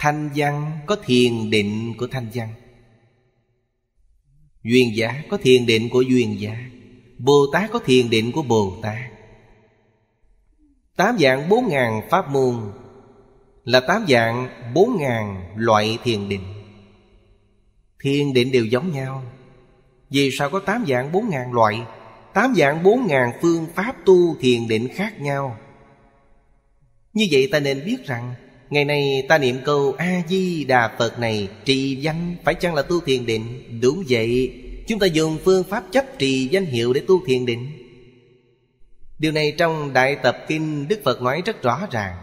Thanh văn có thiền định của thanh văn, duyên giác có thiền định của duyên giác, Bồ Tát có thiền định của Bồ Tát. 8 dạng 4.000 pháp môn là 8 dạng 4.000 loại thiền định. Thiền định đều giống nhau. Vì sao có 8 dạng 4.000 loại? 8 dạng 4.000 phương pháp tu thiền định khác nhau. Như vậy ta nên biết rằng ngày nay ta niệm câu A-di-đà Phật này trì danh phải chăng là tu thiền định? Đúng vậy. Chúng ta dùng phương pháp chấp trì danh hiệu để tu thiền định. Điều này trong Đại Tập Kinh Đức Phật nói rất rõ ràng.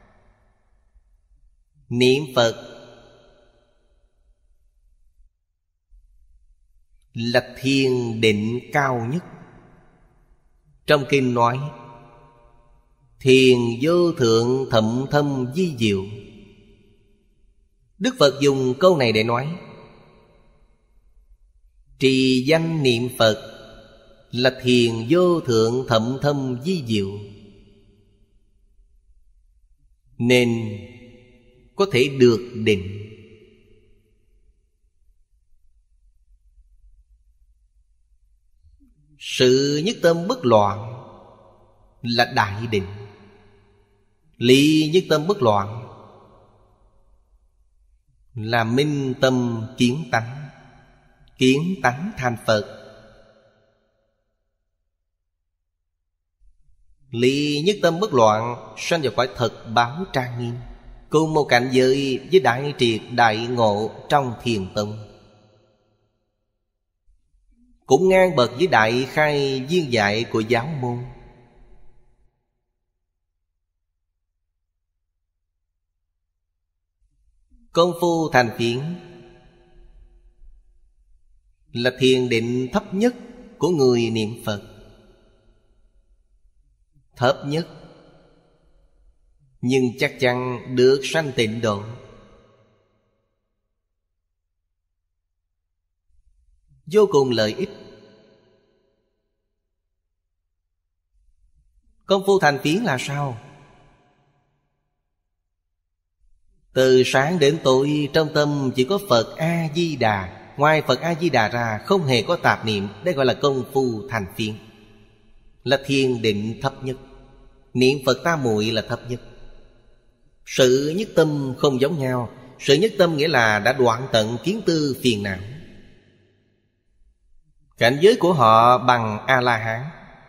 Niệm Phật là thiền định cao nhất. Trong kinh nói thiền vô thượng thậm thâm vi diệu. Đức Phật dùng câu này để nói trì danh niệm Phật là thiền vô thượng thậm thâm vi diệu, nên có thể được định. Sự nhất tâm bất loạn là đại định. Ly nhất tâm bất loạn là minh tâm kiến tánh. Kiến tánh thành Phật. Ly nhất tâm bất loạn sanh vào cõi thật báo trang nghiêm, cùng một cảnh giới với đại triệt đại ngộ trong thiền tông, cũng ngang bậc với đại khai viên dạy của giáo môn. Công phu thành phiến là thiền định thấp nhất của người niệm Phật. Thấp nhất, nhưng chắc chắn được sanh tịnh độ. Vô cùng lợi ích. Công phu thành phiến là sao? Từ sáng đến tối trong tâm chỉ có Phật A-di-đà. Ngoài Phật A-di-đà ra không hề có tạp niệm. Đây gọi là công phu thành phiến, là thiền định thấp nhất. Niệm Phật tam muội là thấp nhất. Sự nhất tâm không giống nhau. Sự nhất tâm nghĩa là đã đoạn tận kiến tư phiền não. Cảnh giới của họ bằng A-la-hán,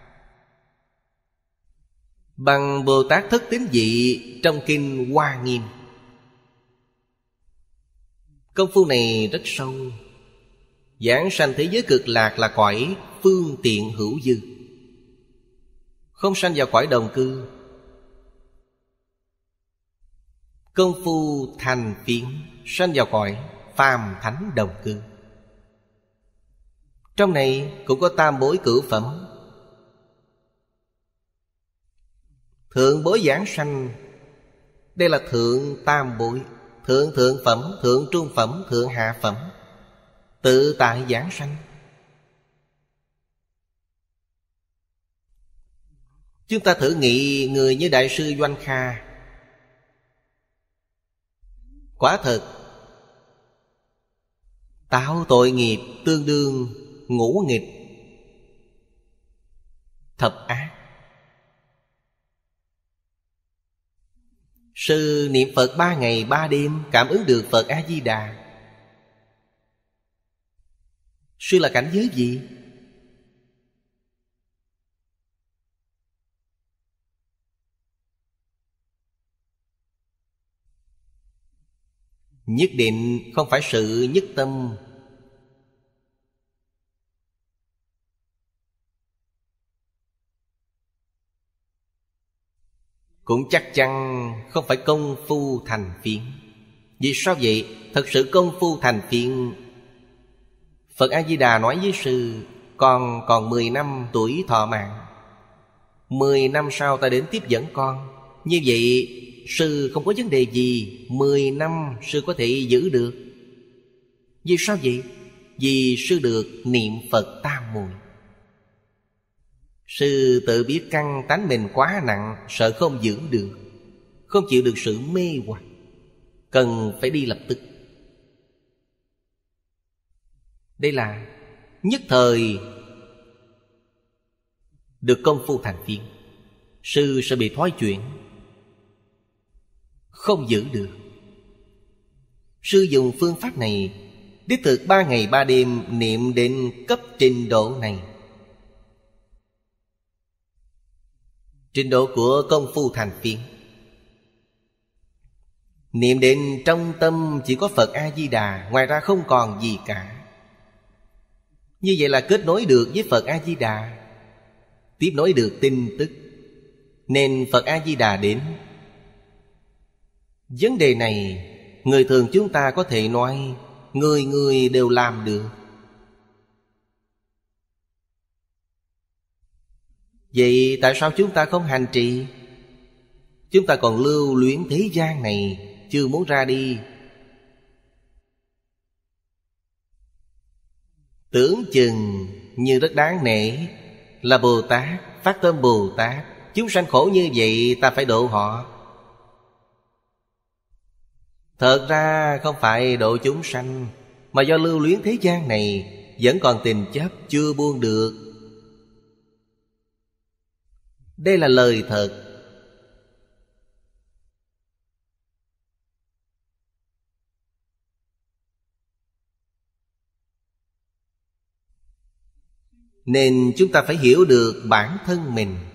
bằng Bồ Tát Thất Tín Vị trong kinh Hoa Nghiêm. Công phu này rất sâu. Giảng sanh thế giới cực lạc là cõi phương tiện hữu dư, không sanh vào cõi đồng cư. Công phu thành phiến sanh vào cõi phàm thánh đồng cư. Trong này cũng có tam bối cửu phẩm. Thượng bối giảng sanh, đây là thượng tam bối. Thượng thượng phẩm, thượng trung phẩm, thượng hạ phẩm, tự tại giảng sanh. Chúng ta thử nghĩ người như Đại sư Doanh Kha, quả thật tạo tội nghiệp tương đương ngũ nghịch thập ác. Sư niệm Phật 3 ngày 3 đêm cảm ứng được Phật A-di-đà. Sư là cảnh giới gì? Nhất định không phải sự nhất tâm. Cũng chắc chắn không phải công phu thành phiến. Vì sao vậy? Thật sự công phu thành phiến, Phật A-di-đà nói với sư: con còn 10 năm tuổi thọ mạng, 10 năm sau ta đến tiếp dẫn con. Như vậy sư không có vấn đề gì, 10 năm sư có thể giữ được. Vì sao vậy? Vì sư được niệm Phật tam muội. Sư tự biết căn tánh mình quá nặng, sợ không giữ được, không chịu được sự mê hoặc, cần phải đi lập tức. Đây là nhất thời được công phu thành phiến. Sư sẽ bị thoái chuyển, không giữ được. Sư dùng phương pháp này đích thực 3 ngày 3 đêm niệm đến cấp trình độ này. Trình độ của công phu thành phiến. Niệm đến trong tâm chỉ có Phật A-di-đà, ngoài ra không còn gì cả. Như vậy là kết nối được với Phật A-di-đà, tiếp nối được tin tức, nên Phật A-di-đà đến. Vấn đề này người thường chúng ta có thể nói người người đều làm được. Vậy tại sao chúng ta không hành trì? Chúng ta còn lưu luyến thế gian này, chưa muốn ra đi. Tưởng chừng như rất đáng nể, là Bồ Tát, phát tâm Bồ Tát. Chúng sanh khổ như vậy, ta phải độ họ. Thật ra không phải độ chúng sanh, mà do lưu luyến thế gian này, vẫn còn tình chấp chưa buông được. Đây là lời thật. Nên chúng ta phải hiểu được bản thân mình.